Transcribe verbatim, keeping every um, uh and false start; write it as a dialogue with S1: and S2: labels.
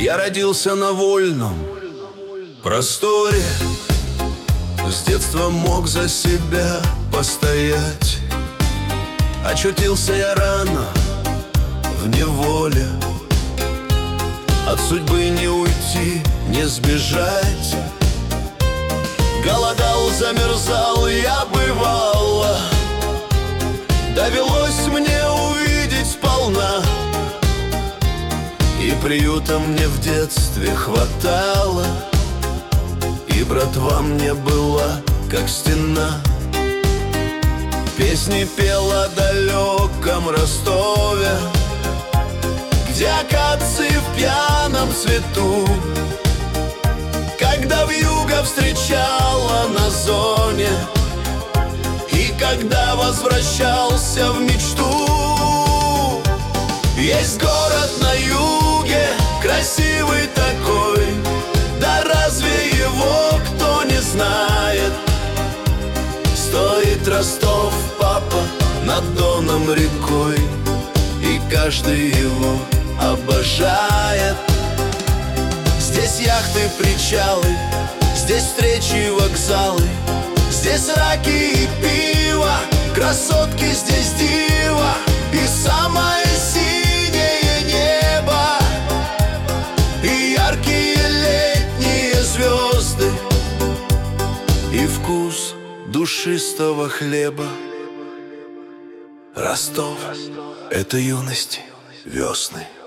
S1: Я родился на вольном просторе, с детства мог за себя постоять. Очутился я рано в неволе, от судьбы не уйти, не сбежать. Голодал, замерзал я бывало, довелось мне увидеть сполна. И приюта мне в детстве хватало, и братва мне была как стена. Песни пел о далеком Ростове, где акации в пьяном цвету, когда вьюга встречала на зоне, и когда возвращался в мечту. Есть город на юге, красивый такой, да разве его кто не знает? Стоит Ростов, папа, над Доном рекой, и каждый его обожает. Здесь яхты, причалы, здесь встречи, вокзалы, здесь раки и пиво, красотки здесь дива, и самое синее небо, и яркие летние звезды, и вкус душистого хлеба. Ростов — это юность, весны.